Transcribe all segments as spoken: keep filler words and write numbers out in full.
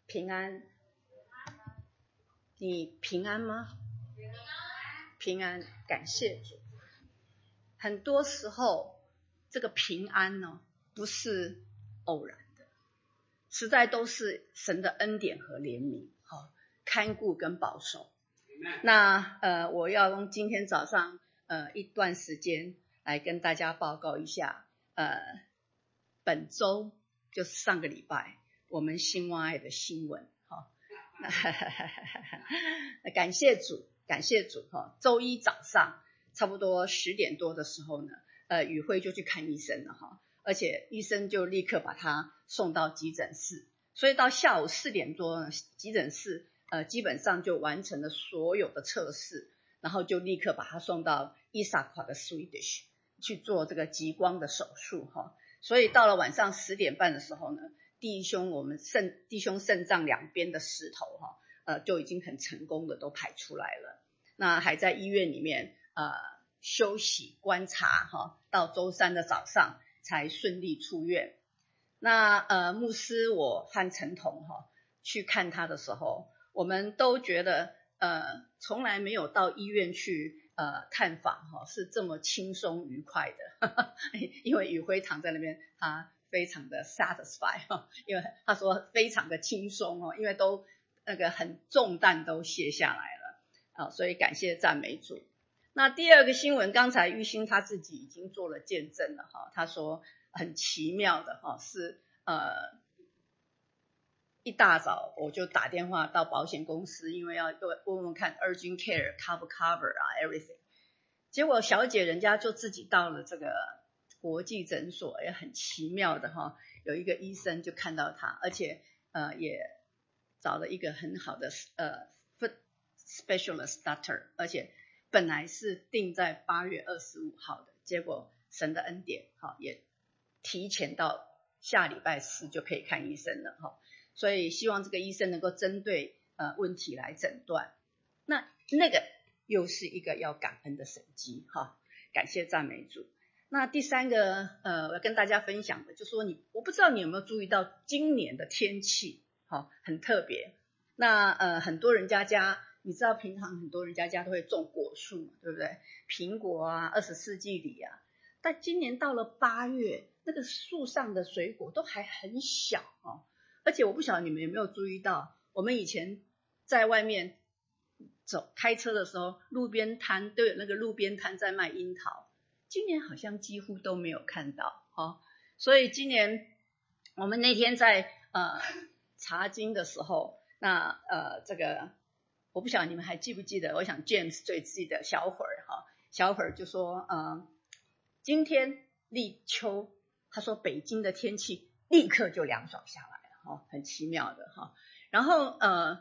平安，你平安吗？平安，感谢主。很多时候这个平安呢，不是偶然的，实在都是神的恩典和怜悯，哦，看顾跟保守。那呃，我要用今天早上呃一段时间来跟大家报告一下，呃，本周就是上个礼拜我们新望爱的新闻，哈、哦，感谢主，感谢主，哈、哦，周一早上差不多十点多的时候呢，呃，宇辉就去看医生了，哈，而且医生就立刻把他送到急诊室，所以到下午四点多呢，急诊室呃，基本上就完成了所有的测试，然后就立刻把他送到伊萨卡的 Swedish 去做这个极光的手术哈。所以到了晚上十点半的时候呢，弟兄我们肾弟兄肾脏两边的石头哈，呃，就已经很成功的都排出来了。那还在医院里面呃休息观察哈，到周三的早上才顺利出院。那呃牧师我和陈彤哈去看他的时候，我们都觉得呃从来没有到医院去呃探访哈是这么轻松愉快的，呵呵，因为宇辉躺在那边他非常的 satisfied 哈，因为他说非常的轻松哦，因为都那个很重担都卸下来了啊，所以感谢赞美主。那第二个新闻，刚才玉兴他自己已经做了见证了哈，他说很奇妙的哈是呃。一大早我就打电话到保险公司，因为要问问看 urgent care cover cover 啊 everything。结果小姐人家就自己到了这个国际诊所，也很奇妙的哈，有一个医生就看到他，而且呃也找了一个很好的呃 foot specialist doctor， 而且本来是定在八月二十五号的，结果神的恩典哈也提前到下礼拜四就可以看医生了哈。所以希望这个医生能够针对呃问题来诊断，那那个又是一个要感恩的神迹哈，感谢赞美主。那第三个呃我要跟大家分享的，就说你我不知道你有没有注意到今年的天气哈很特别。那呃很多人家家你知道平常很多人家家都会种果树嘛，对不对？苹果啊，二十世纪里啊，但今年到了八月，那个树上的水果都还很小哦。而且我不晓得你们有没有注意到，我们以前在外面走开车的时候，路边摊都有那个路边摊在卖樱桃，今年好像几乎都没有看到哦。所以今年我们那天在呃查经的时候，那呃这个我不晓得你们还记不记得，我想 James 最记得小会儿哈，小会儿就说呃今天立秋，他说北京的天气立刻就凉爽下来。哦，很奇妙的哈。然后呃，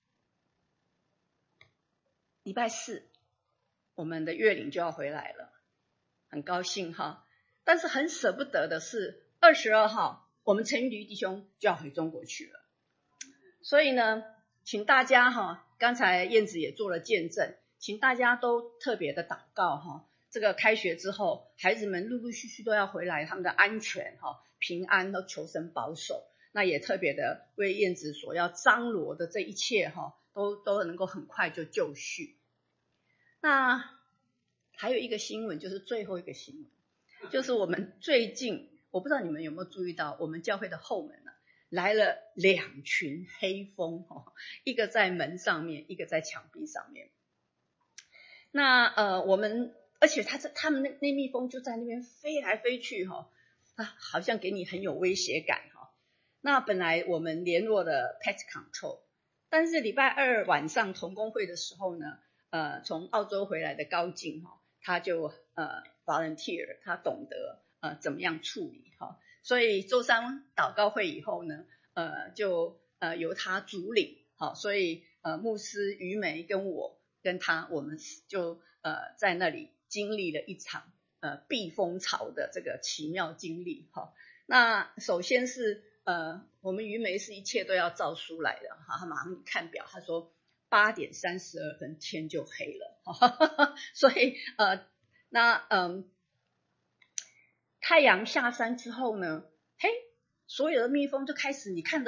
礼拜四我们的月领就要回来了，很高兴哈。但是很舍不得的是，二十二号我们陈玉迪弟兄就要回中国去了。所以呢，请大家哈，刚才燕子也做了见证，请大家都特别的祷告哈。这个开学之后，孩子们陆陆续续都要回来，他们的安全哈、平安都求神保守。那也特别的为燕子所要张罗的这一切哈，都都能够很快就就绪。那还有一个新闻，就是最后一个新闻，就是我们最近，我不知道你们有没有注意到，我们教会的后门啊来了两群黑蜂哈，一个在门上面，一个在墙壁上面。那呃，我们而且他他们那那蜜蜂就在那边飞来飞去哈，啊，好像给你很有威胁感哈。那本来我们联络了 Pest Control， 但是礼拜二晚上同工会的时候呢，呃，从澳洲回来的高静哈，他就呃 volunteer， 他懂得呃怎么样处理哈，所以周三祷告会以后呢，呃就呃由他主领，好，所以呃牧师于梅跟我跟他，我们就呃在那里经历了一场呃避风潮的这个奇妙经历哈。那首先是呃，我们于梅是一切都要照书来的哈，他马上看表，他说八点三十二分天就黑了，呵呵，所以呃，那嗯，太阳下山之后呢，嘿，所有的蜜蜂就开始，你看到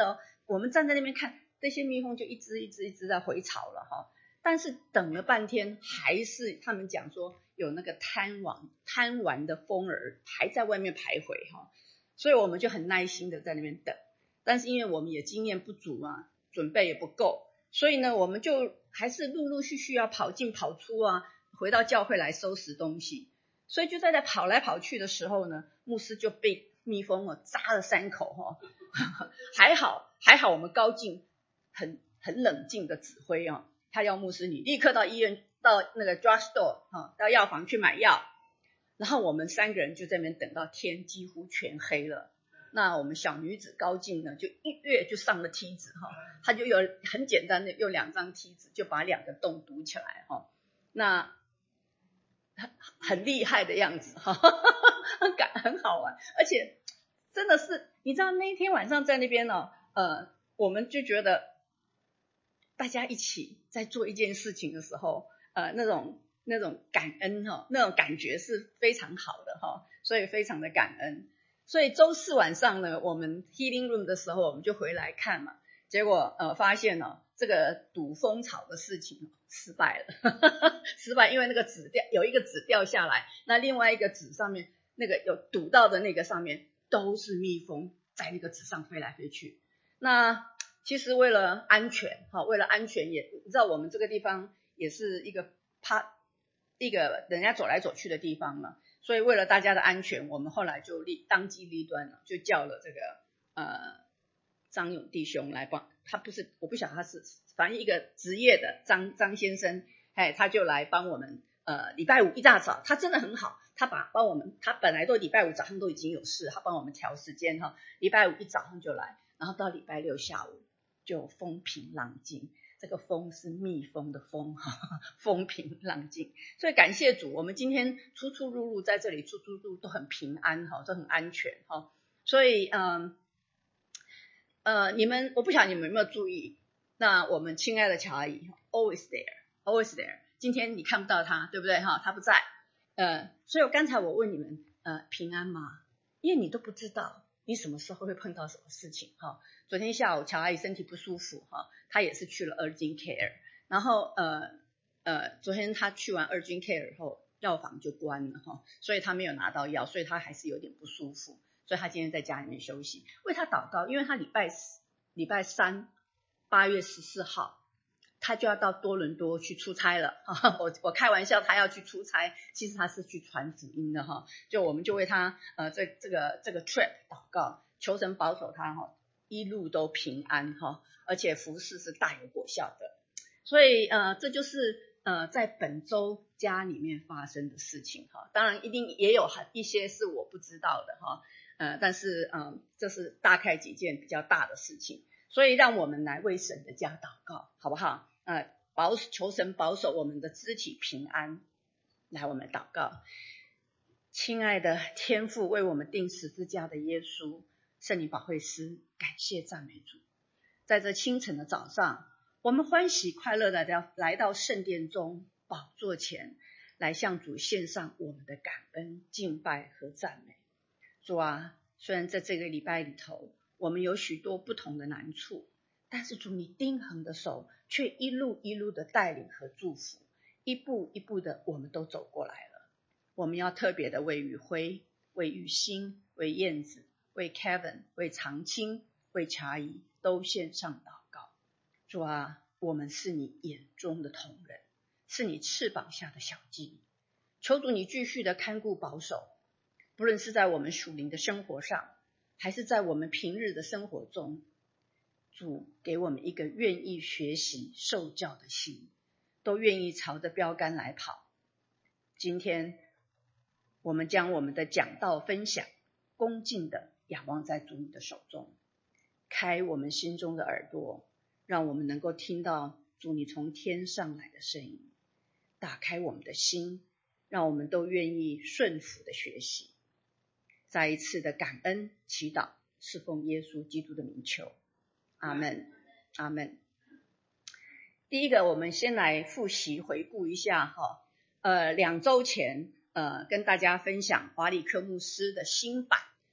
我们站在那边看，这些蜜蜂就一只一只一只在回巢了哈。但是等了半天，还是他们讲说有那个贪玩贪玩的蜂儿还在外面徘徊哈，所以我们就很耐心的在那边等。但是因为我们也经验不足啊，准备也不够，所以呢，我们就还是陆陆续续要跑进跑出啊，回到教会来收拾东西。所以就在在跑来跑去的时候呢，牧师就被蜜蜂哦扎了三口哈、哦，还好还好我们高进很很冷静的指挥啊、哦，他要牧师你立刻到医院到那个 drugstore 哈、哦，到药房去买药。然后我们三个人就在那边等到天几乎全黑了。那我们小女子高进呢，就一跃就上了梯子哈，她就有很简单的用两张梯子就把两个洞堵起来哈，那很很厉害的样子哈，很感很好玩，而且真的是你知道那一天晚上在那边呢，呃，我们就觉得大家一起在做一件事情的时候，呃，那种那种感恩哈，那种感觉是非常好的哈，所以非常的感恩。所以周四晚上呢，我们 healing room 的时候，我们就回来看嘛，结果呃发现呢、哦，这个堵蜂巢的事情失败了，失败，因为那个纸掉有一个纸掉下来，那另外一个纸上面那个有堵到的那个上面都是蜜蜂在那个纸上飞来飞去。那其实为了安全哈，为了安全也你知道我们这个地方也是一个怕一个人家走来走去的地方嘛。所以为了大家的安全，我们后来就立当机立断了，就叫了这个呃张勇弟兄来帮，他不是我不晓得他是反正一个职业的张张先生，哎，他就来帮我们呃礼拜五一大早，他真的很好，他把帮我们，他本来都礼拜五早上都已经有事，他帮我们调时间哈，礼拜五一早上就来，然后到礼拜六下午就风平浪静。这个风是蜜蜂的风哈，风平浪静，所以感谢主，我们今天出出入入在这里出出入都很平安哈，都很安全哈。所以嗯呃你们我不晓得你们有没有注意，那我们亲爱的乔阿姨 always there always there， 今天你看不到她对不对哈？她不在，呃，所以我刚才我问你们呃平安吗？因为你都不知道你什么时候会碰到什么事情哈。昨天下午乔阿姨身体不舒服哈，她也是去了 urgent care， 然后呃呃昨天她去完 urgent care 后，药房就关了哈，所以她没有拿到药，所以她还是有点不舒服，所以她今天在家里面休息。为她祷告，因为她礼拜礼拜三八月十四号他就要到多伦多去出差了我我开玩笑他要去出差，其实他是去传福音的哈。就我们就为他呃这这个这个 trip 祷告，求神保守他哈，一路都平安哈，而且服事是大有果效的。所以呃这就是呃在本周家里面发生的事情哈。当然一定也有很一些是我不知道的哈，呃但是嗯、呃、这是大概几件比较大的事情，所以让我们来为神的家祷告好不好？呃，保求神保守我们的肢体平安。来，我们祷告。亲爱的天父，为我们钉十字架的耶稣，圣灵保惠师，感谢赞美主。在这清晨的早上，我们欢喜快乐的来到圣殿中宝座前，来向主献上我们的感恩、敬拜和赞美。主啊，虽然在这个礼拜里头，我们有许多不同的难处，但是主你钉痕的手却一路一路的带领和祝福，一步一步的我们都走过来了。我们要特别的为宇辉、为玉兴、为燕子、为 Kevin、为长青、为茶姨都献上祷告。主啊，我们是你眼中的瞳人，是你翅膀下的小鸡，求主你继续的看顾保守，不论是在我们属灵的生活上，还是在我们平日的生活中，主给我们一个愿意学习受教的心，都愿意朝着标杆来跑。今天我们将我们的讲道分享恭敬的仰望在主你的手中，开我们心中的耳朵，让我们能够听到主你从天上来的声音，打开我们的心，让我们都愿意顺服的学习。再一次的感恩祈祷，是奉耶稣基督的名求，阿们，阿们。第一个，我们先来复习回顾一下哈，呃，两周前呃跟大家分享华理科牧师的新版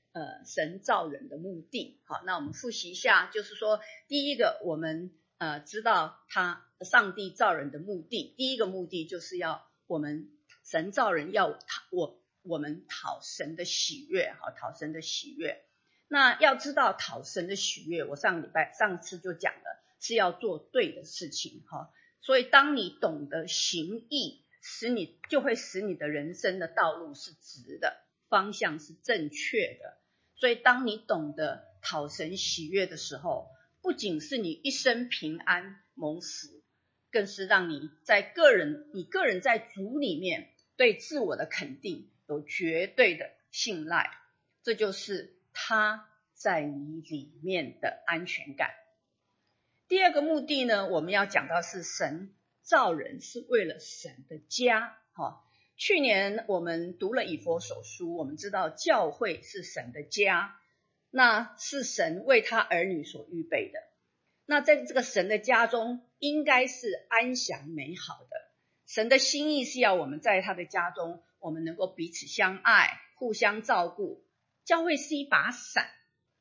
呃神造人的目的。好，那我们复习一下，就是说第一个我们呃知道他上帝造人的目的，第一个目的就是要我们神造人要讨我我们讨神的喜悦，好，讨神的喜悦。那要知道讨神的喜悦，我上礼拜上次就讲了，是要做对的事情哈。所以当你懂得行义，使你就会使你的人生的道路是直的，方向是正确的。所以当你懂得讨神喜悦的时候，不仅是你一生平安蒙福，更是让你在个人你个人在主里面对自我的肯定有绝对的信赖，这就是他在你里面的安全感。第二个目的呢，我们要讲到是神造人是为了神的家。哦，去年我们读了以弗所书，我们知道教会是神的家，那是神为他儿女所预备的。那在这个神的家中应该是安详美好的，神的心意是要我们在他的家中，我们能够彼此相爱，互相照顾。教会是一把伞，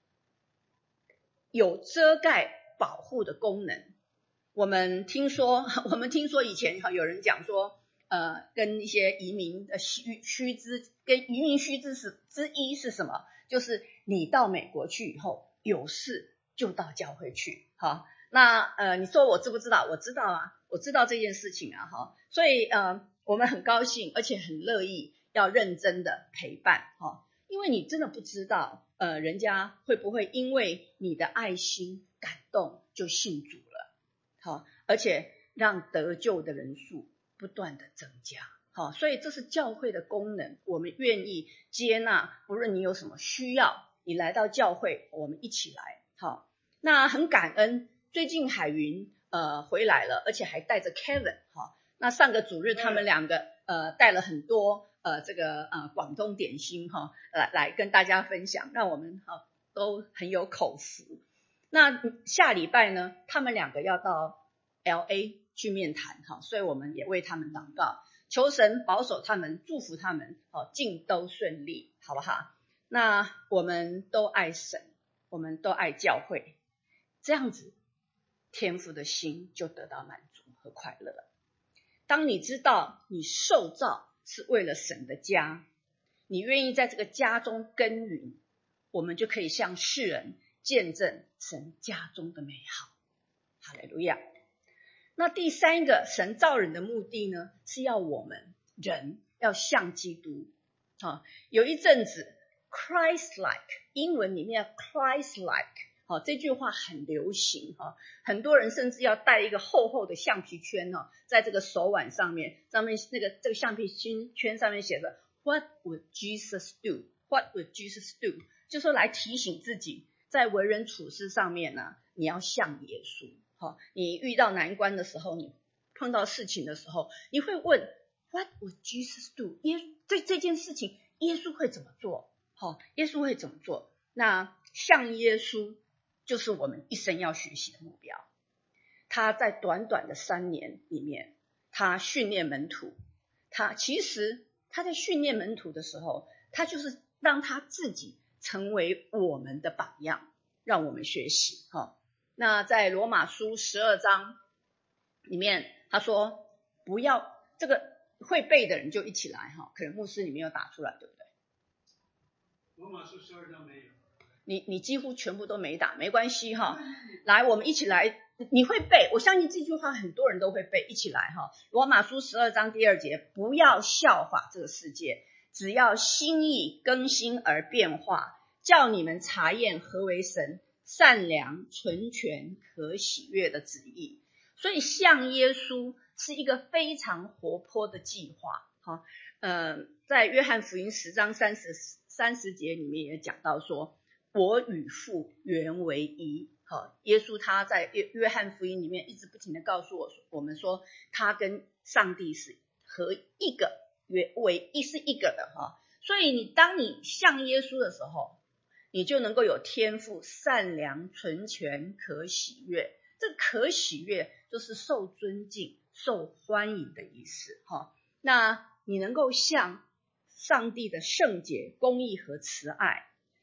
有遮盖保护的功能。我们听说我们听说以前有人讲说呃，跟一些移民的须须知跟移民须知是之一是什么，就是你到美国去以后有事就到教会去。好，那呃，你说我知不知道？我知道啊，我知道这件事情啊。哈，所以呃，我们很高兴而且很乐意要认真的陪伴。哈，因为你真的不知道呃，人家会不会因为你的爱心感动就信主了。好，而且让得救的人数不断的增加。好，所以这是教会的功能，我们愿意接纳，不论你有什么需要，你来到教会，我们一起来。好，那很感恩，最近海云呃回来了，而且还带着 Kevin。好，那上个主日他们两个呃带了很多呃这个呃广东点心哈，来来跟大家分享，让我们哈都很有口福。那下礼拜呢，他们两个要到 L A 去面谈哈，所以我们也为他们祷告，求神保守他们，祝福他们，好，尽都顺利，好不好？那我们都爱神，我们都爱教会，这样子天父的心就得到满足和快乐了。当你知道你受造是为了神的家，你愿意在这个家中耕耘，我们就可以向世人见证神家中的美好。哈利路亚。那第三个神造人的目的呢，是要我们人要像基督。啊，有一阵子 Christ-like 英文里面 Christ-like 好，这句话很流行哈，很多人甚至要带一个厚厚的橡皮圈哈，在这个手腕上面，上面那个这个橡皮圈上面写着 What would Jesus do? What would Jesus do? 就说来提醒自己，在为人处事上面呢，你要像耶稣。好，你遇到难关的时候，你碰到事情的时候，你会问 What would Jesus do? 耶这这件事情，耶稣会怎么做？好，耶稣会怎么做？那像耶稣，就是我们一生要学习的目标。他在短短的三年里面，他训练门徒，他其实他在训练门徒的时候，他就是让他自己成为我们的榜样，让我们学习。哈。那在罗马书十二章里面，他说不要这个会背的人就一起来哈，可能牧师你没有打出来，对不对？ 罗马书十二章没有。 你你几乎全部都没打，没关系哈。来，我们一起来，你会背，我相信这句话很多人都会背，一起来哈。罗马书十二章第二节，不要效法这个世界，只要心意更新而变化，叫你们查验何为神善良、纯全、可喜悦的旨意。所以像耶稣是一个非常活泼的计划。好，呃，在约翰福音十章三十三十节里面也讲到说，我与父原为一。好，耶稣他在约翰福音里面一直不停的告诉我我们说，他跟上帝是合一个，为一是一个的哈。所以你当你像耶稣的时候，你就能够有天赋、善良、纯全、可喜悦。这可喜悦就是受尊敬、受欢迎的意思哈。那你能够像上帝的圣洁、公义和慈爱，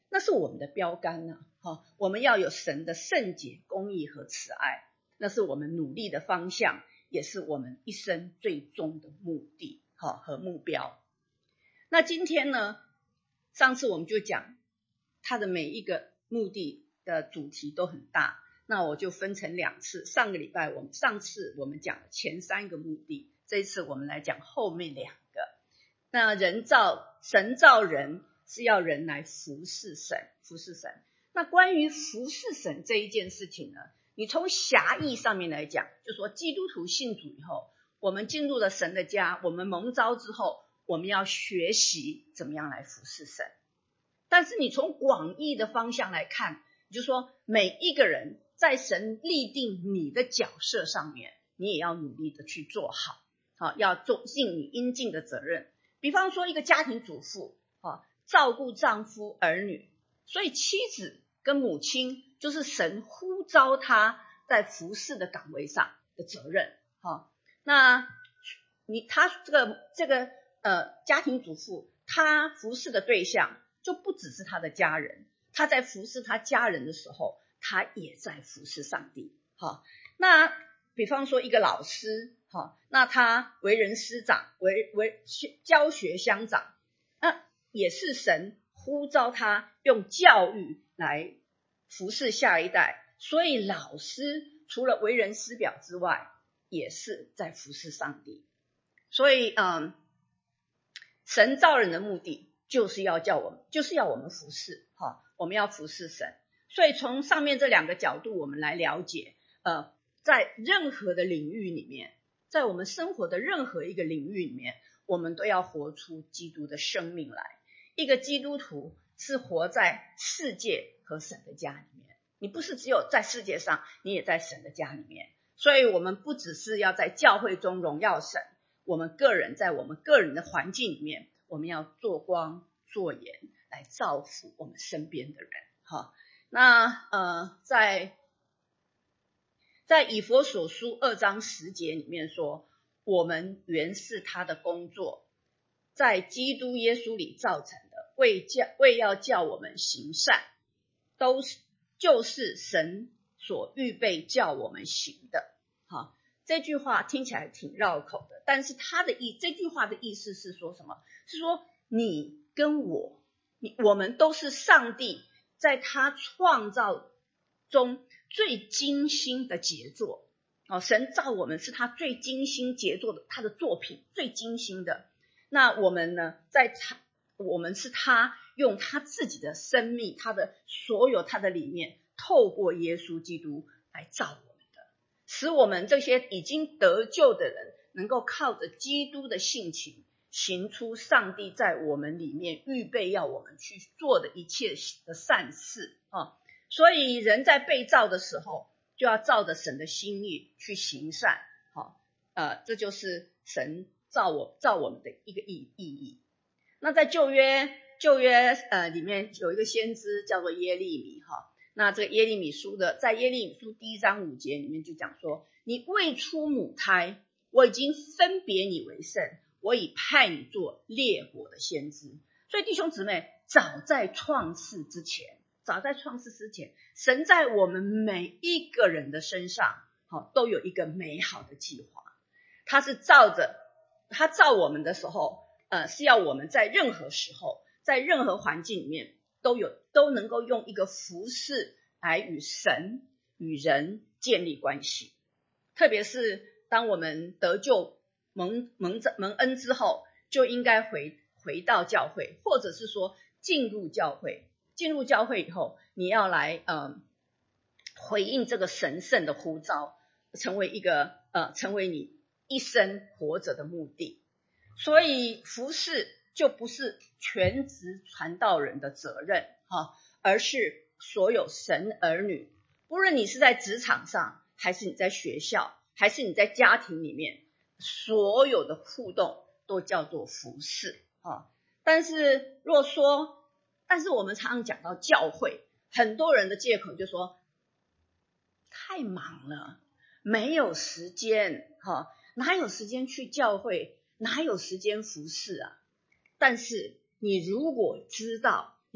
那是我们的标杆呢、啊哦。我们要有神的圣洁、公义和慈爱，那是我们努力的方向，也是我们一生最终的目的、哦、和目标。那今天呢，上次我们就讲它的每一个目的的主题都很大，那我就分成两次。上个礼拜我们上次我们讲前三个目的，这一次我们来讲后面两个。那人造神造人是要人来服侍神，服侍神。那关于服侍神这一件事情呢，你从狭义上面来讲，就说基督徒信主以后，我们进入了神的家，我们蒙召之后，我们要学习怎么样来服侍神。但是你从广义的方向来看，就说每一个人在神立定你的角色上面，你也要努力的去做好，好，要做尽你应尽的责任。比方说一个家庭主妇，好，照顾丈夫儿女，所以妻子跟母亲就是神呼召他在服侍的岗位上的责任。好，那你他这个这个呃家庭主妇，他服侍的对象就不只是他的家人，他在服侍他家人的时候，他也在服侍上帝。好，那比方说一个老师，好，那他为人师长，为为教学乡长，那也是神呼召他用教育来服侍下一代。所以老师除了为人师表之外，也是在服侍上帝。所以嗯，神造人的目的就是要叫我们，就是要我们服侍，哈，我们要服侍神。所以从上面这两个角度，我们来了解，呃，在任何的领域里面，在我们生活的任何一个领域里面，我们都要活出基督的生命来。一个基督徒是活在世界和神的家里面，你不是只有在世界上，你也在神的家里面。所以我们不只是要在教会中荣耀神，我们个人在我们个人的环境里面，我们要做光做盐来造福我们身边的人。好，那呃，在在以弗所书二章十节里面说，我们原是他的工作，在基督耶稣里造成的，为叫为要叫我们行善，都是就是神所预备叫我们行的。好，这句话听起来挺绕口的，但是它的意这句话的意思是说什么？是说你跟我，你我们都是上帝在他创造中最精心的杰作。哦，神造我们是他最精心杰作的，他的作品最精心的。那我们呢，在他我们是他用他自己的生命，他的所有他的理念，透过耶稣基督来造我们的，使我们这些已经得救的人能够靠着基督的性情，行出上帝在我们里面预备要我们去做的一切的善事啊。所以人在被造的时候，就要照着神的心意去行善。好，呃，这就是神造我造我们的一个意意义。那在旧约旧约呃里面有一个先知叫做耶利米哈。那这个耶利米书的，在耶利米书第一章五节里面就讲说，你未出母胎，我已经分别你为圣，我已派你做列国的先知。所以弟兄姊妹，早在创世之前，早在创世之前，神在我们每一个人的身上，好，都有一个美好的计划。他是照着他造我们的时候，呃，是要我们在任何时候，在任何环境里面，都有都能够用一个服事来与神与人建立关系。特别是当我们得救蒙蒙蒙恩之后，就应该回回到教会，或者是说进入教会。进入教会以后，你要来呃回应这个神圣的呼召，成为一个呃成为你一生活着的目的。所以服事就不是全职传道人的责任哈，而是所有神儿女，不论你是在职场上，还是你在学校，还是你在家庭里面，所有的互动都叫做服事啊。但是若说，但是我们常常讲到教会，很多人的借口就说太忙了，没有时间哈，哪有时间去教会，哪有时间服事啊？但是你如果知道，你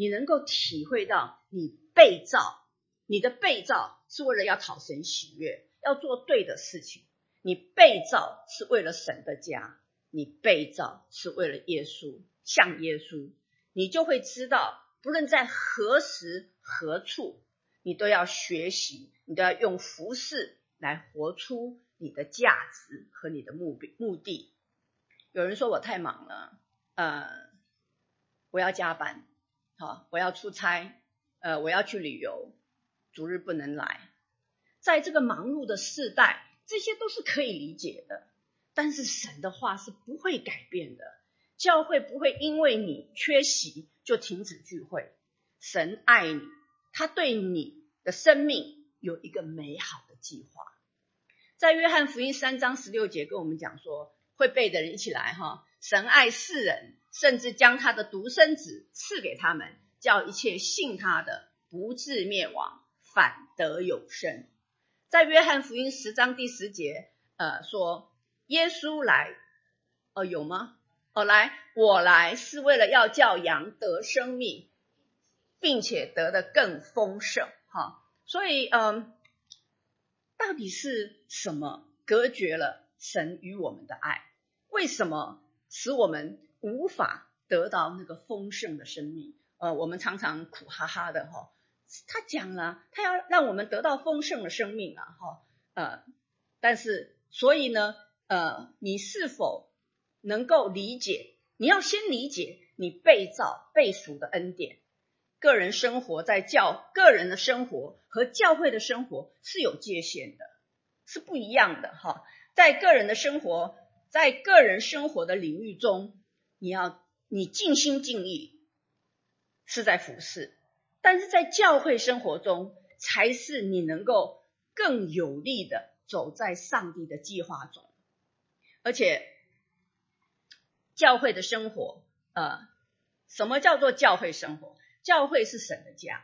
你能够体会到你被造，你的被造是为了要讨神喜悦，要做对的事情。你被造是为了神的家，你被造是为了耶稣，像耶稣，你就会知道，不论在何时何处，你都要学习，你都要用服事来活出你的价值和你的目的。有人说我太忙了，呃，我要加班，好，我要出差，呃，我要去旅游，主日不能来。在这个忙碌的世代，这些都是可以理解的，但是神的话是不会改变的，教会不会因为你缺席就停止聚会。神爱你，他对你的生命有一个美好的计划。在约翰福音三章十六节跟我们讲说，会背的人一起来哈，神爱世人，甚至将他的独生子赐给他们，叫一切信他的不至灭亡，反得永生。在约翰福音十章第十节呃说，耶稣来，哦有吗？哦来，我来是为了要叫羊得生命，并且得的更丰盛哈。所以嗯，到底是什么隔绝了神与我们的爱？为什么使我们无法得到那个丰盛的生命？呃，我们常常苦哈哈的哈。他讲了，他要让我们得到丰盛的生命啊，哈，呃，但是所以呢，呃，你是否能够理解？你要先理解你被造被赎的恩典。个人生活在教个人的生活和教会的生活是有界限的，是不一样的哈。在个人的生活，在个人生活的领域中，你要你尽心尽力是在服事。但是在教会生活中，才是你能够更有力的走在上帝的计划中。而且教会的生活，呃，什么叫做教会生活？教会是神的家，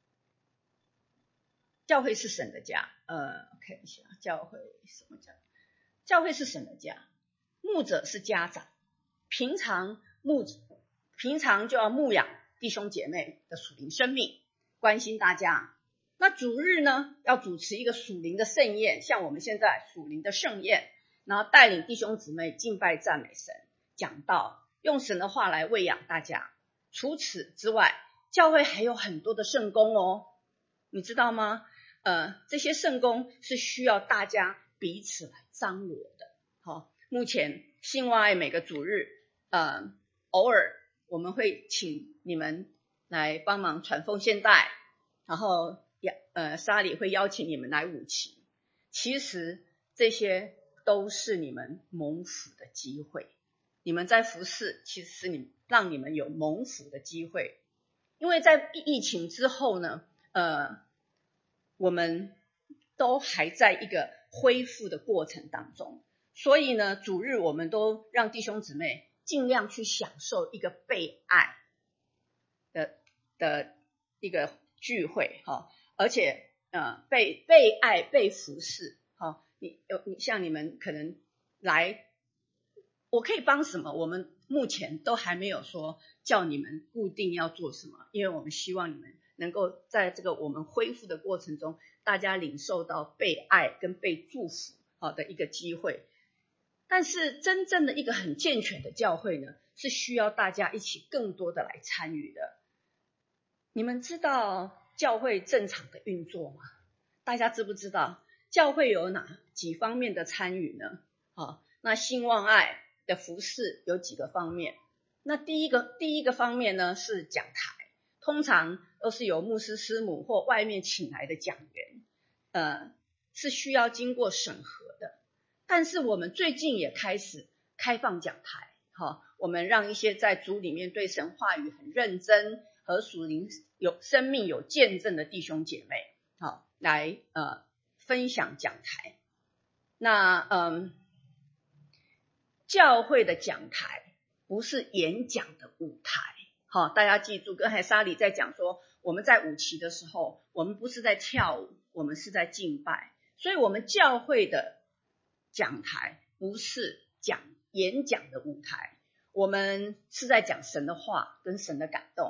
教会是神的家。呃，看一下教会什么家？教会是神的家，牧者是家长，平常牧平常就要牧养弟兄姐妹的属灵生命，关心大家。那主日呢，要主持一个属灵的盛宴，像我们现在属灵的盛宴，然后带领弟兄姊妹敬拜赞美神，讲道，用神的话来喂养大家。除此之外，教会还有很多的圣工哦，你知道吗？呃，这些圣工是需要大家彼此来张罗的。好，目前信望爱每个主日，呃，偶尔我们会请你们来帮忙传奉献带，然后呃，沙里会邀请你们来舞旗。其实这些都是你们蒙福的机会，你们在服事，其实是你让你们有蒙福的机会。因为在疫情之后呢，呃，我们都还在一个恢复的过程当中，所以呢，主日我们都让弟兄姊妹尽量去享受一个被爱的的一个聚会哈，而且呃被被爱被服侍哈，你有你像你们可能来，我可以帮什么？我们目前都还没有说叫你们固定要做什么，因为我们希望你们能够在这个我们恢复的过程中，大家领受到被爱跟被祝福好的一个机会。但是真正的一个很健全的教会呢，是需要大家一起更多的来参与的。你们知道教会正常的运作吗？大家知不知道教会有哪几方面的参与呢？好，那信望爱的服事有几个方面。那第一个第一个方面呢是讲台，通常都是由牧师师母或外面请来的讲员，呃，是需要经过审核的。但是我们最近也开始开放讲台，好，我们让一些在主里面对神话语很认真和属灵有生命有见证的弟兄姐妹，好，来呃分享讲台。那嗯，教会的讲台不是演讲的舞台，好，大家记住，刚才沙里在讲说，我们在舞旗的时候，我们不是在跳舞，我们是在敬拜。所以我们教会的讲台不是讲演讲的舞台，我们是在讲神的话跟神的感动。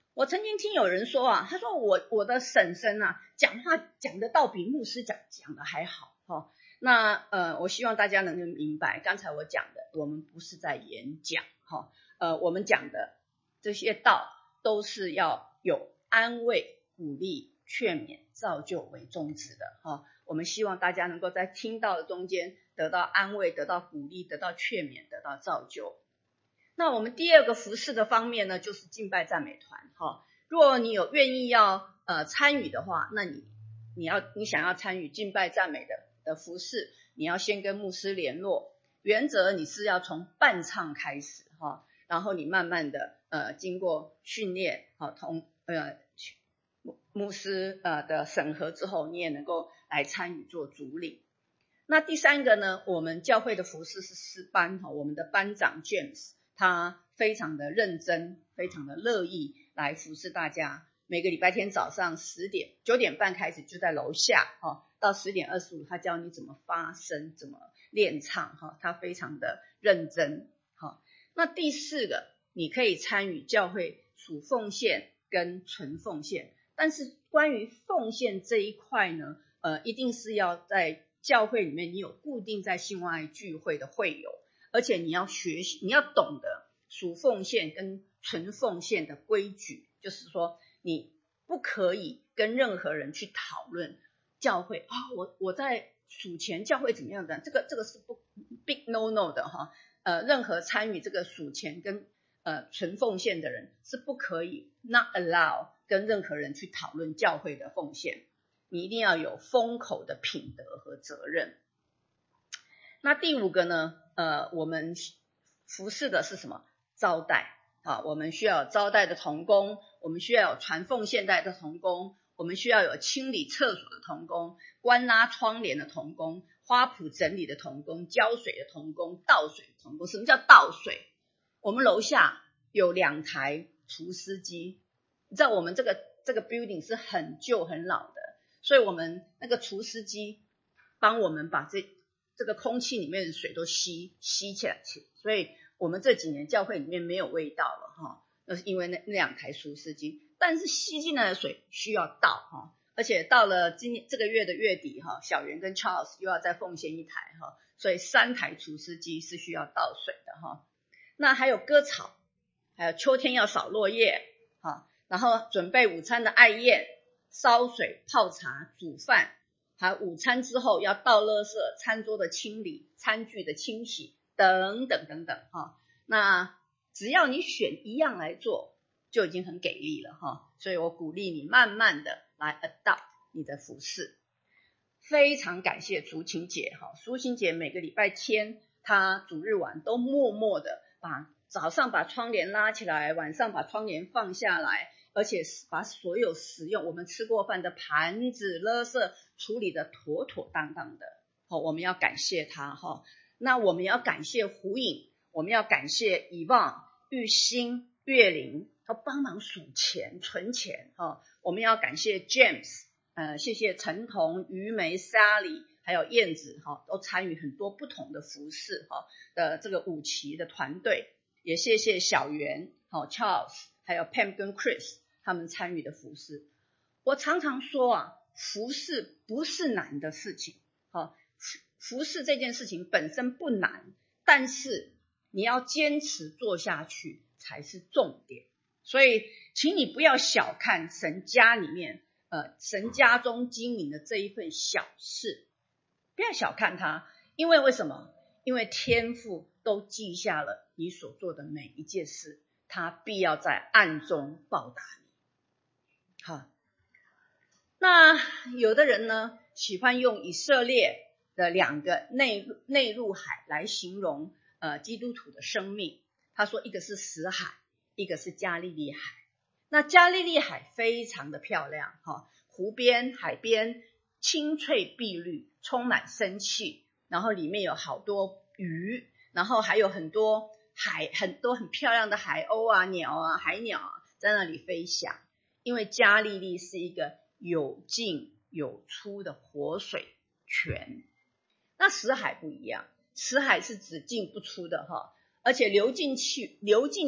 我曾经听有人说啊，他说我我的婶婶啊，讲话讲得倒比牧师讲讲的还好哈。那呃，我希望大家能够明白，刚才我讲的，我们不是在演讲哈，呃，我们讲的这些道都是要有安慰、鼓励、劝勉、造就为宗旨的哈。我们希望大家能够在听到的中间得到安慰、得到鼓励、得到劝勉、得到造就。那我们第二个服事的方面呢，就是敬拜赞美团哈。如果你有愿意要呃参与的话，那你你要你想要参与敬拜赞美的的服事，你要先跟牧师联络。原则你是要从伴唱开始哈，然后你慢慢的呃经过训练哈，同呃牧师呃的审核之后，你也能够来参与做主领。那第三个呢，我们教会的服事是诗班哈，我们的班长 James。他非常的认真，非常的乐意来服侍大家。每个礼拜天早上十点九点半开始就在楼下哈，到十点二十五他教你怎么发声，怎么练唱哈，他非常的认真哈。那第四个，你可以参与教会属奉献跟纯奉献，但是关于奉献这一块呢，呃，一定是要在教会里面你有固定在信望爱聚会的会友。而且你要学习，你要懂得属奉献跟纯奉献的规矩，就是说你不可以跟任何人去讨论教会啊，我我在属钱教会怎么样的，这个这个是不 big no no 的哈。呃，任何参与这个属钱跟呃纯奉献的人是不可以 not allow 跟任何人去讨论教会的奉献，你一定要有封口的品德和责任。那第五个呢？呃，我们服侍的是什么？招待啊，我们需要有招待的同工，我们需要有传奉献带的同工，我们需要有清理厕所的同工，关拉窗帘的同工，花圃整理的同工，浇水的同工，倒水的同工。什么叫倒水？我们楼下有两台除湿机，你知道我们这个这个 building 是很旧很老的，所以我们那个除湿机帮我们把这这个空气里面的水都吸吸起来，所以我们这几年教会里面没有味道了哈，那是因为那那两台除湿机。但是吸进来的水需要倒哈，而且到了今这个月的月底哈，小袁跟 Charles 又要再奉献一台哈，所以三台除湿机是需要倒水的哈。那还有割草，还有秋天要扫落叶哈，然后准备午餐的艾宴，烧水泡茶煮饭。还有午餐之后要倒垃圾，餐桌的清理，餐具的清洗等等等等哈。那只要你选一样来做，就已经很给力了哈。所以我鼓励你慢慢的来 adopt 你的服事。非常感谢淑琴姐哈，淑琴姐每个礼拜天她主日晚都默默的把早上把窗帘拉起来，晚上把窗帘放下来。而且把所有使用我们吃过饭的盘子、垃圾处理的妥妥当当的，好，我们要感谢他哈。那我们要感谢胡颖，我们要感谢以望、玉兴、月玲，他帮忙数钱、存钱哈。我们要感谢 James， 呃，谢谢陈彤、于梅、Sally， 还有燕子哈，都参与很多不同的服事哈的这个五期的团队，也谢谢小袁、好 Charles， 还有 Pam 跟 Chris。他们参与的服事。我常常说啊，服事不是难的事情，好，服事这件事情本身不难，但是你要坚持做下去才是重点。所以请你不要小看神家里面呃神家中经营的这一份小事，不要小看它，因为为什么？因为天父都记下了你所做的每一件事，他必要在暗中报答你。好，那有的人呢喜欢用以色列的两个内内陆海来形容呃基督徒的生命。他说一个是死海，一个是加利利海。那加利利海非常的漂亮哈，湖边海边青翠碧绿，充满生气，然后里面有好多鱼，然后还有很多海很多很漂亮的海鸥啊、鸟啊、海鸟啊在那里飞翔。因为加利利是一个有进有出的活水泉。那死海不一样，死海是只进不出的哈，而且流进去流进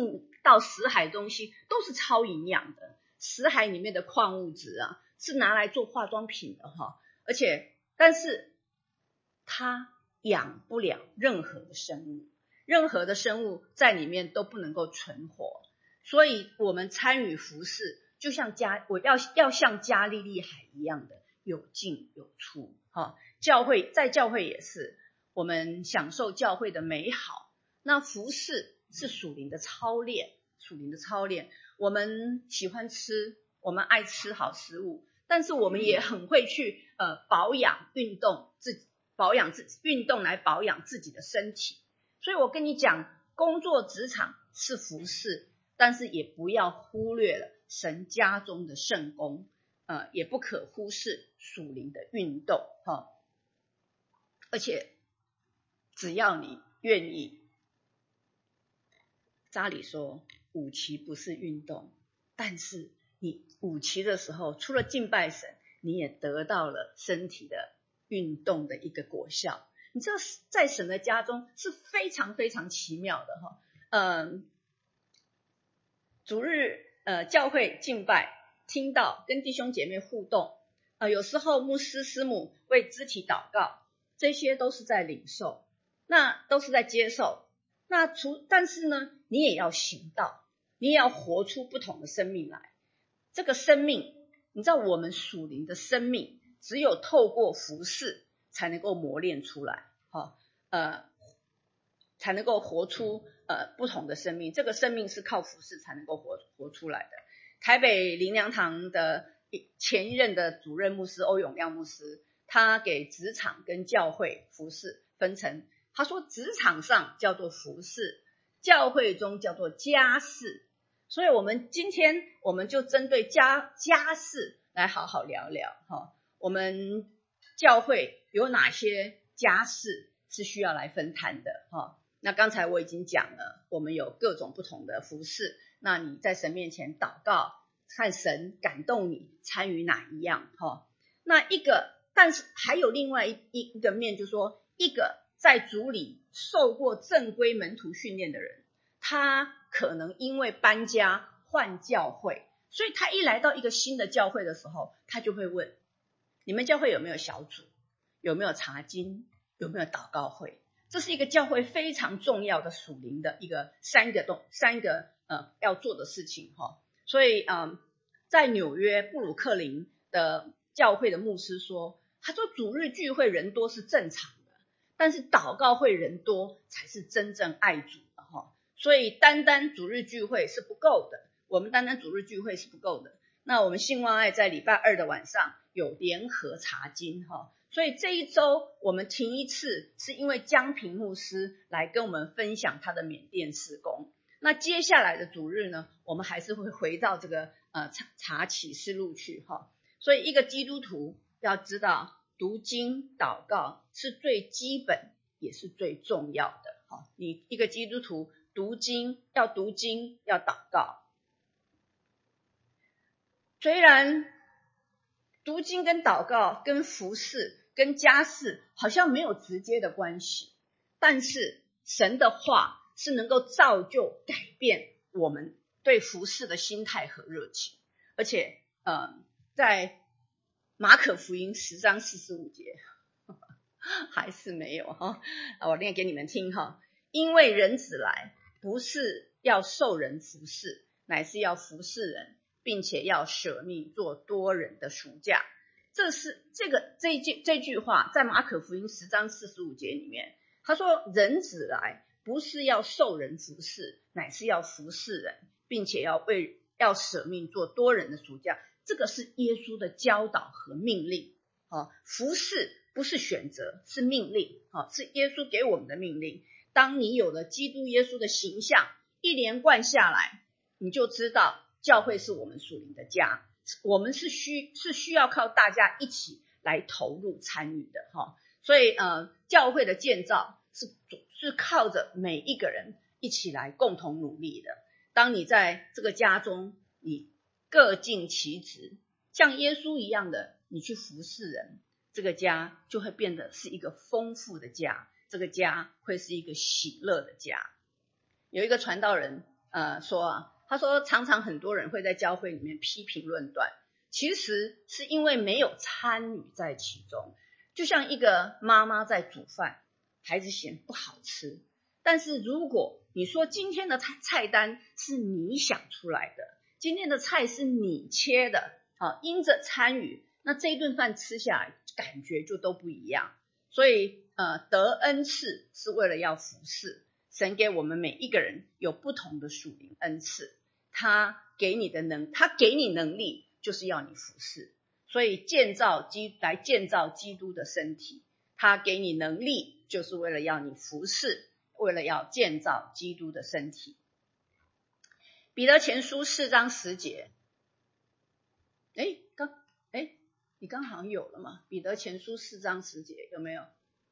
到死海东西都是超营养的。死海里面的矿物质啊，是拿来做化妆品的哈，而且但是它养不了任何的生物，任何的生物在里面都不能够存活。所以我们参与服事，就像加我要要像加利利海一样的有进有出哈。教会在教会也是，我们享受教会的美好。那服事是属灵的操练，属灵的操练。我们喜欢吃，我们爱吃好食物，但是我们也很会去呃保养运动，自己保养自己运动来保养自己的身体。所以我跟你讲，工作职场是服事，但是也不要忽略了神家中的圣工，呃，也不可忽视属灵的运动哈。而且只要你愿意，扎里说五期不是运动，但是你五期的时候，除了敬拜神，你也得到了身体的运动的一个果效。你知道在神的家中是非常非常奇妙的哈。嗯，主日呃教会敬拜，听到跟弟兄姐妹互动，呃有时候牧师师母为肢体祷告，这些都是在领受，那都是在接受。那除但是呢，你也要行道，你也要活出不同的生命来。这个生命，你知道我们属灵的生命，只有透过服事才能够磨练出来，哈，呃，才能够活出呃不同的生命。这个生命是靠服事才能够活活出来的。台北灵粮堂的前一任的主任牧师欧永亮牧师，他给职场跟教会服事分成。他说职场上叫做服事，教会中叫做家事。所以我们今天我们就针对家家事来好好聊聊哈。我们教会有哪些家事是需要来分摊的哈？那刚才我已经讲了，我们有各种不同的服事，那你在神面前祷告，看神感动你参与哪一样哈？那一个，但是还有另外一一个面，就是说一个在主里受过正规门徒训练的人，他可能因为搬家换教会，所以他一来到一个新的教会的时候，他就会问，你们教会有没有小组，有没有查经，有没有祷告会？这是一个教会非常重要的属灵的一个三个动三个呃要做的事情哈。所以嗯、呃，在纽约布鲁克林的教会的牧师说，他说主日聚会人多是正常的，但是祷告会人多才是真正爱主的哈。所以单单主日聚会是不够的，我们单单主日聚会是不够的。那我们信望爱在礼拜二的晚上有联合查经哈，所以这一周我们停一次，是因为江平牧师来跟我们分享他的缅甸事工。那接下来的主日呢，我们还是会回到这个呃查查启示录去哈。所以一个基督徒要知道，读经祷告是最基本也是最重要的哈。你一个基督徒读经要读经要祷告，虽然读经跟祷告跟服事跟家事好像没有直接的关系，但是神的话是能够造就改变我们对服事的心态和热情。而且呃，在马可福音十章四十五节呵呵还是没有哈，我念给你们听哈。因为人子来不是要受人服事，乃是要服事人，并且要舍命做多人的赎价。这是这个这一句这句话在马可福音十章四十五节里面，他说人子来不是要受人服事，乃是要服事人，并且要为要舍命做多人的赎价。这个是耶稣的教导和命令。哦，服事不是选择，是命令。哦，是耶稣给我们的命令。当你有了基督耶稣的形象，一连贯下来，你就知道教会是我们属灵的家，我们是需是需要靠大家一起来投入参与的哈。所以呃，教会的建造是是靠着每一个人一起来共同努力的。当你在这个家中，你各尽其职，像耶稣一样的你去服侍人，这个家就会变得是一个丰富的家，这个家会是一个喜乐的家。有一个传道人呃说啊，他说常常很多人会在教会里面批评论断，其实是因为没有参与在其中。就像一个妈妈在煮饭，孩子嫌不好吃，但是如果你说今天的菜菜单是你想出来的，今天的菜是你切的，啊，因着参与，那这一顿饭吃下来感觉就都不一样。所以呃，得恩赐是为了要服侍，神给我们每一个人有不同的属灵恩赐，他给你的能，他给你能力就是要你服侍，所以建造基来建造基督的身体，他给你能力就是为了要你服侍，为了要建造基督的身体。彼得前书四章十节，哎，刚哎，你刚好有了吗？彼得前书四章十节有没有？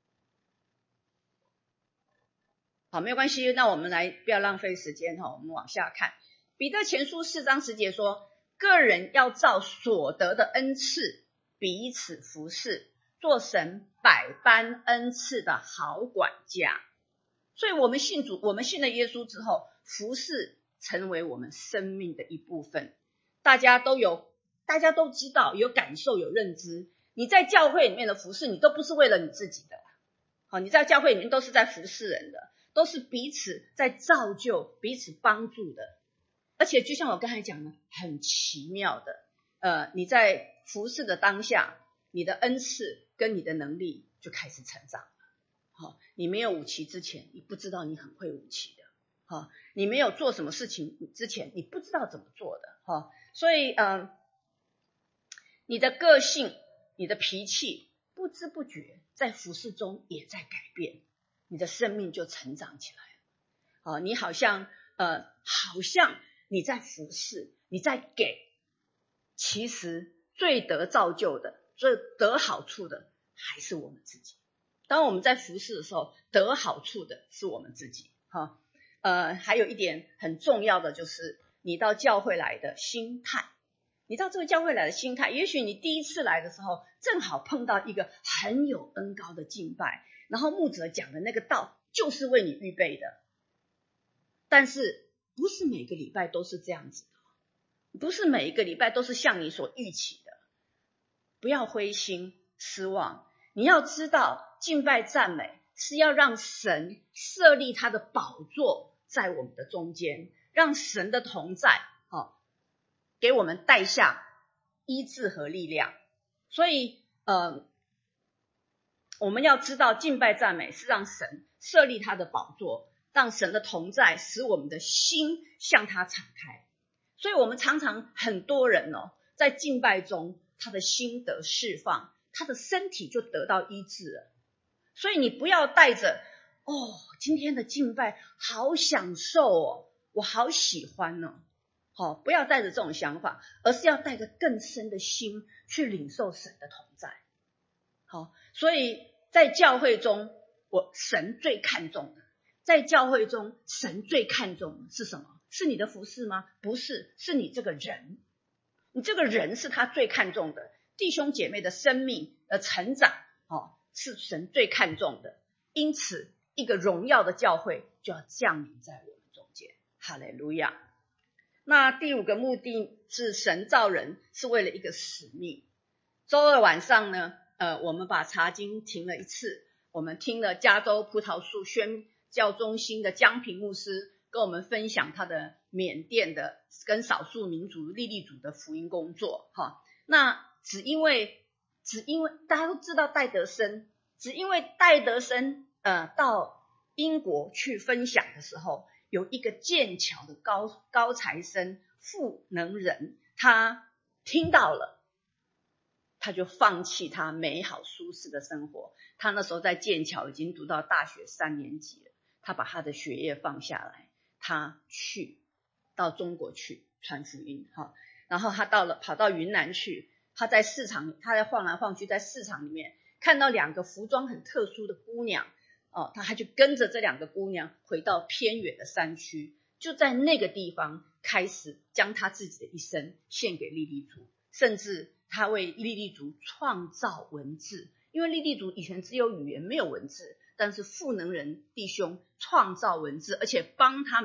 好，没有关系，那我们来不要浪费时间哈，我们往下看。彼得前书四章十节说，个人要照所得的恩赐彼此服侍，做神百般恩赐的好管家。所以我们信主，我们信了耶稣之后，服侍成为我们生命的一部分。大家都有，大家都知道，有感受，有认知。你在教会里面的服侍，你都不是为了你自己的，好，你在教会里面都是在服侍人的，都是彼此在造就、彼此帮助的。而且就像我刚才讲的，很奇妙的，呃，你在服侍的当下，你的恩赐跟你的能力就开始成长。好，你没有武器之前，你不知道你很会武器的。好，你没有做什么事情之前，你不知道怎么做的。好，所以呃，你的个性、你的脾气，不知不觉在服侍中也在改变，你的生命就成长起来。好，你好像呃，好像你在服侍，你在给，其实最得造就的、最得好处的还是我们自己。当我们在服侍的时候，得好处的是我们自己。哈，呃，还有一点很重要的就是你到教会来的心态。你到这个教会来的心态，也许你第一次来的时候，正好碰到一个很有恩膏的敬拜，然后牧者讲的那个道就是为你预备的。但是不是每个礼拜都是这样子的，不是每一个礼拜都是像你所预期的。不要灰心失望，你要知道敬拜赞美是要让神设立他的宝座在我们的中间，让神的同在、哦、给我们带下医治和力量。所以呃，我们要知道敬拜赞美是让神设立他的宝座，让神的同在使我们的心向他敞开。所以我们常常很多人哦，在敬拜中他的心得释放，他的身体就得到医治了。所以你不要带着哦，今天的敬拜好享受哦，我好喜欢哦，好，不要带着这种想法，而是要带着更深的心去领受神的同在。好，所以在教会中，我神最看重的，在教会中神最看重的是什么？是你的服事吗？不是，是你这个人。你这个人是他最看重的，弟兄姐妹的生命的成长、哦、是神最看重的。因此一个荣耀的教会就要降临在我们中间。哈利路亚。那第五个目的是神造人是为了一个使命。周二晚上呢，呃，我们把查经停了一次，我们听了加州葡萄树宣教中心的江平牧师跟我们分享他的缅甸的跟少数民族利利族的福音工作。哈，那只因为只因为大家都知道戴德生，只因为戴德生呃到英国去分享的时候，有一个剑桥的高高材生富能人，他听到了，他就放弃他美好舒适的生活。他那时候在剑桥已经读到大学三年级了，他把他的学业放下来，他去到中国去传福音。好，然后他到了跑到云南去，他在市场，他在晃来晃去，在市场里面看到两个服装很特殊的姑娘哦，他还就跟着这两个姑娘回到偏远的山区，就在那个地方开始将他自己的一生献给利利族，甚至他为利利族创造文字。因为利利族以前只有语言没有文字，但是富能人弟兄创造文字，而且帮他们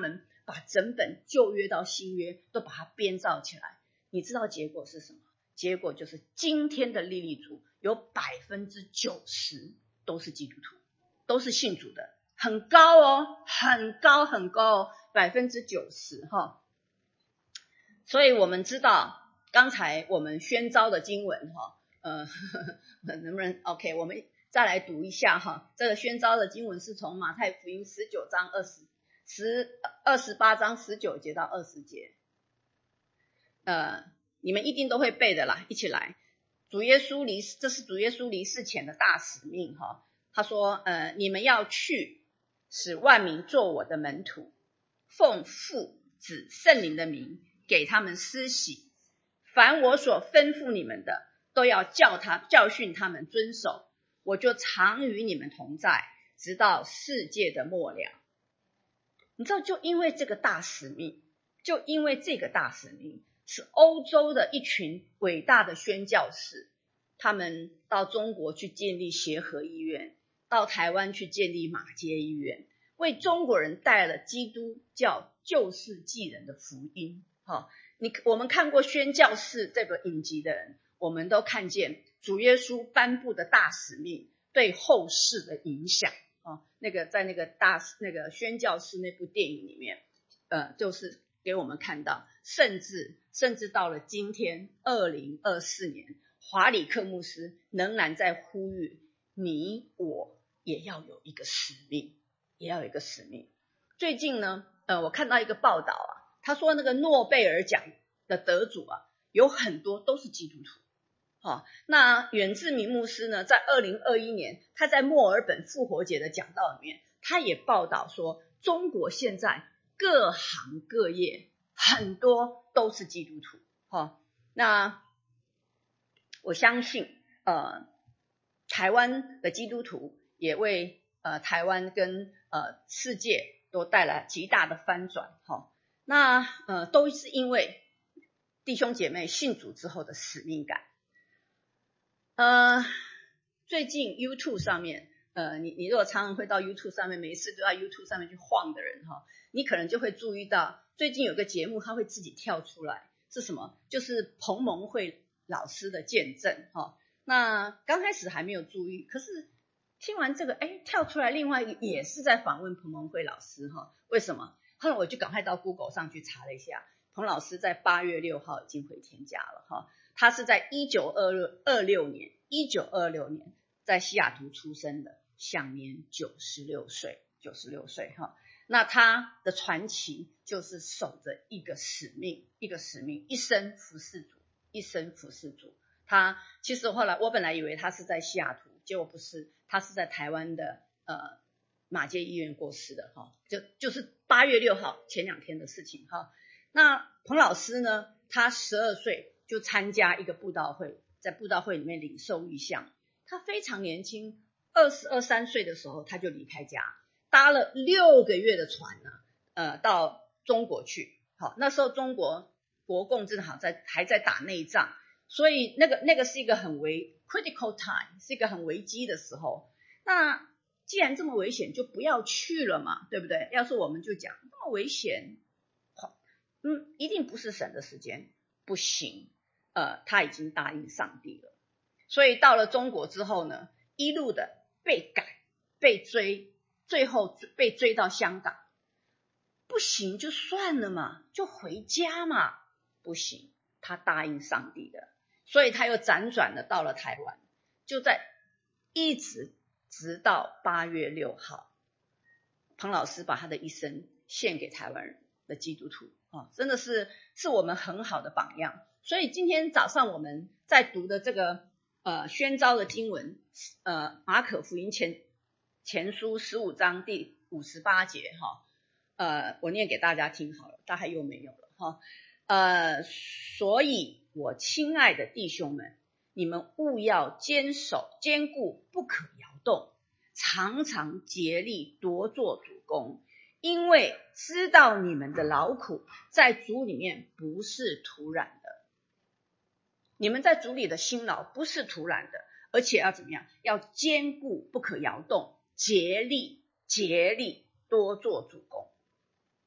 把整本旧约到新约都把它编造起来。你知道结果是什么？结果就是今天的利利族有百分之九十都是基督徒，都是信主的，很高哦，很高很高哦，百分之九十哈。所以我们知道刚才我们宣召的经文哈，呃，呵呵能不能 OK？ 我们再来读一下哈。这个宣召的经文是从马太福音十九章二十十二十八章十九节到二十节，呃，你们一定都会背的啦，一起来。主耶稣离这是主耶稣离世前的大使命哈。他说，呃，你们要去，使万民做我的门徒，奉父子圣灵的名给他们施洗，凡我所吩咐你们的，都要教他教训他们遵守，我就常与你们同在，直到世界的末了。你知道，就因为这个大使命，就因为这个大使命，是欧洲的一群伟大的宣教士，他们到中国去建立协和医院，到台湾去建立马偕医院，为中国人带了基督教救世济人的福音。好，你我们看过《宣教士》这个影集的人，我们都看见主耶稣颁布的大使命对后世的影响。哦，那个在那个大那个宣教士那部电影里面，呃，就是给我们看到，甚至甚至到了今天二零二四年，华理克牧师仍然在呼吁你我也要有一个使命，也要有一个使命。最近呢，呃，我看到一个报道啊，他说那个诺贝尔奖的得主啊，有很多都是基督徒。哦，那远志明牧师呢，在二零二一年，他在墨尔本复活节的讲道里面，他也报道说，中国现在各行各业很多都是基督徒。哦，那我相信，呃，台湾的基督徒也为呃台湾跟呃世界都带来极大的翻转。哦，那呃都是因为弟兄姐妹信主之后的使命感。呃，最近 YouTube 上面，呃，你你如果常常会到 YouTube 上面，每一次都在 YouTube 上面去晃的人哈，你可能就会注意到，最近有个节目，它会自己跳出来，是什么？就是彭蒙慧老师的见证哈。那刚开始还没有注意，可是听完这个，哎，跳出来另外一个也是在访问彭蒙慧老师哈。为什么？后来我就赶快到 Google 上去查了一下，彭老师在八月六号已经回天家了哈。他是在一九二六年一九二六年在西雅图出生的，享年九十六岁九十六岁哈。那他的传奇就是守着一个使命一个使命一生服侍主一生服侍主。他其实后来我本来以为他是在西雅图，结果不是，他是在台湾的呃马偕医院过世的哈，就就是八月六号前两天的事情哈。那彭老师呢，他十二岁就参加一个布道会，在布道会里面领受异象。他非常年轻，二十二三岁的时候他就离开家，搭了六个月的船呢，呃，到中国去。好，那时候中国国共正好在还在打内战，所以那个那个是一个很危 critical time， 是一个很危机的时候。那既然这么危险，就不要去了嘛，对不对？要是我们就讲那么危险，嗯，一定不是神的时间，不行。呃，他已经答应上帝了，所以到了中国之后呢，一路的被赶、被追，最后被追到香港。不行就算了嘛，就回家嘛。不行，他答应上帝的，所以他又辗转的到了台湾，就在一直直到八月六号，彭老师把他的一生献给台湾人的基督徒。哦，真的是是我们很好的榜样。所以今天早上我们在读的这个呃宣召的经文，呃马可福音前前书十五章第五十八节哈，呃我念给大家听好了，大概又没有了哈。呃，所以我亲爱的弟兄们，你们务要坚守坚固，不可摇动，常常竭力多做主工，因为知道你们的劳苦在主里面不是徒然的。你们在主里的辛劳不是徒然的，而且要怎么样？要坚固，不可摇动，竭力竭力多做主工。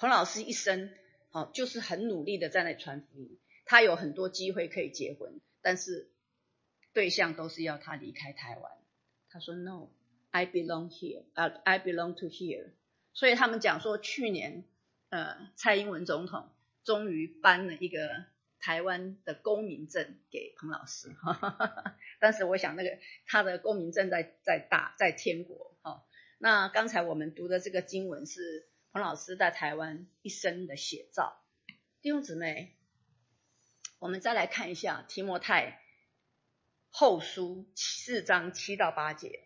彭老师一生好、哦、就是很努力的在那里传福音，他有很多机会可以结婚，但是对象都是要他离开台湾。他说 No, I belong here, uh, I belong to here。 所以他们讲说去年呃，蔡英文总统终于颁了一个台湾的公民证给彭老师，哈哈哈，但是我想那个他的公民证在在大在天国、哦、那刚才我们读的这个经文是彭老师在台湾一生的写照。弟兄姊妹，我们再来看一下提摩太后书四章七到八节，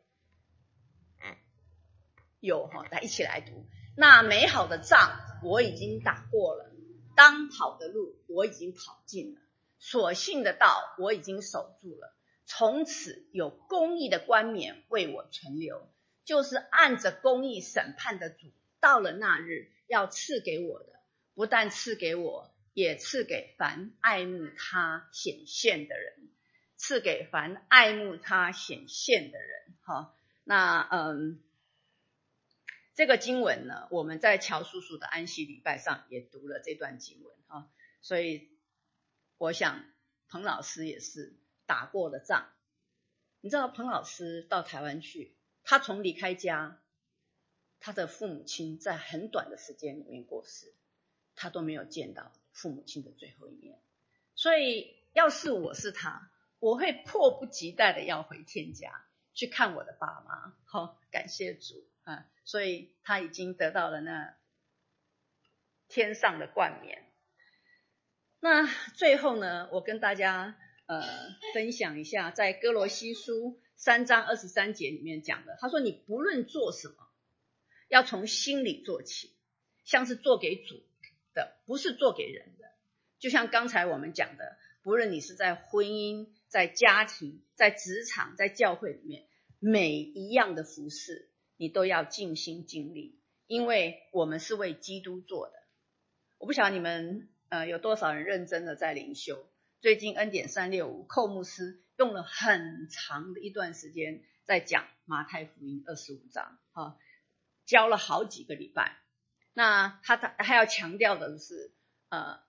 有哈，来一起来读。那美好的仗我已经打过了，当跑的路我已经跑尽了，所信的道我已经守住了。从此有公义的冠冕为我存留，就是按着公义审判的主，到了那日要赐给我的，不但赐给我，也赐给凡爱慕他显现的人，赐给凡爱慕他显现的人。好，那嗯。这个经文呢，我们在乔叔叔的安息礼拜上也读了这段经文、哦、所以我想彭老师也是打过了仗。你知道彭老师到台湾去，他从离开家，他的父母亲在很短的时间里面过世，他都没有见到父母亲的最后一面。所以要是我是他，我会迫不及待的要回天家去看我的爸妈。好、哦，感谢主啊！所以他已经得到了那天上的冠冕。那最后呢，我跟大家呃分享一下，在哥罗西书三章二十三节里面讲的，他说你不论做什么，要从心里做起，像是做给主的，不是做给人的。就像刚才我们讲的，不论你是在婚姻、在家庭、在职场、在教会里面，每一样的服事你都要尽心尽力，因为我们是为基督做的。我不晓得你们呃有多少人认真的在灵修。最近恩典三六五寇牧师用了很长的一段时间在讲马太福音二十五章、啊、教了好几个礼拜。那他他要强调的是呃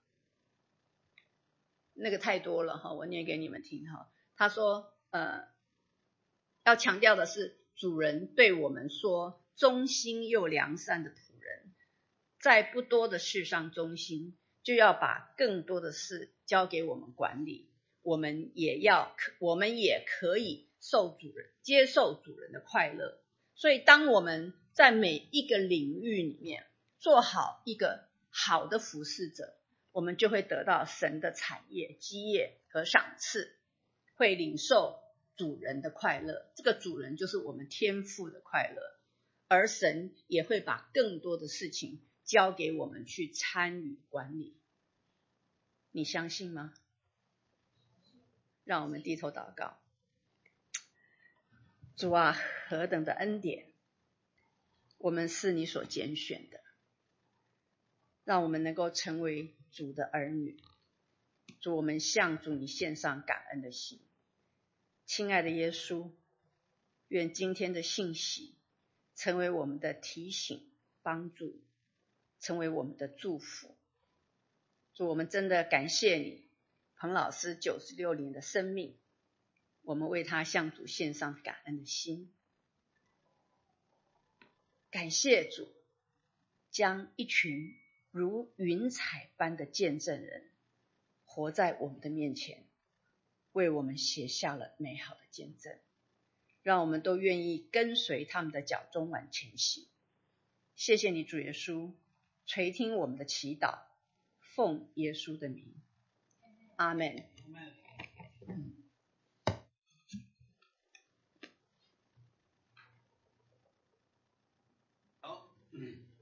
那个太多了哈，我念给你们听哈。他说呃要强调的是主人对我们说，忠心又良善的仆人，在不多的事上忠心，就要把更多的事交给我们管理。我们也要，我们也可以受主人接受主人的快乐。所以当我们在每一个领域里面做好一个好的服侍者，我们就会得到神的产业、基业和赏赐，会领受主人的快乐。这个主人就是我们天父的快乐，而神也会把更多的事情交给我们去参与管理。你相信吗？让我们低头祷告。主啊，何等的恩典，我们是你所拣选的，让我们能够成为主的儿女。主，我们向主你献上感恩的心。亲爱的耶稣，愿今天的信息成为我们的提醒、帮助，成为我们的祝福。主，我们真的感谢你，彭老师九十六年的生命，我们为他向主献上感恩的心。感谢主，将一群如云彩般的见证人活在我们的面前，为我们写下了美好的见证，让我们都愿意跟随他们的脚踪往前行。谢谢你，主耶稣，垂听我们的祈祷，奉耶稣的名，阿们。 好，嗯。